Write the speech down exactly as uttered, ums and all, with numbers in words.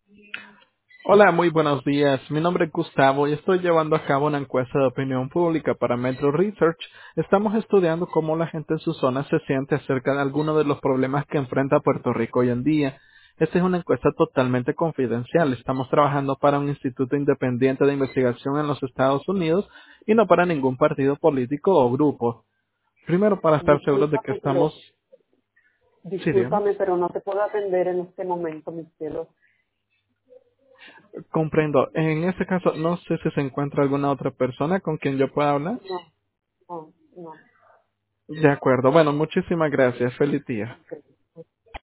Hola, muy buenos días. Mi nombre es Gustavo y estoy llevando a cabo una encuesta de opinión pública para Metro Research. Estamos estudiando cómo la gente en su zona se siente acerca de algunos de los problemas que enfrenta Puerto Rico hoy en día. Esta es una encuesta totalmente confidencial. Estamos trabajando para un instituto independiente de investigación en los Estados Unidos y no para ningún partido político o grupo. Primero, para estar seguros de que Discúlpame, estamos... pero, Sí, dígame. discúlpame, pero no te puedo atender en este momento, mi cielo. Comprendo. En este caso, no sé si se encuentra alguna otra persona con quien yo pueda hablar. No, no, no. De acuerdo. Bueno, muchísimas gracias. Feliz día. Ok.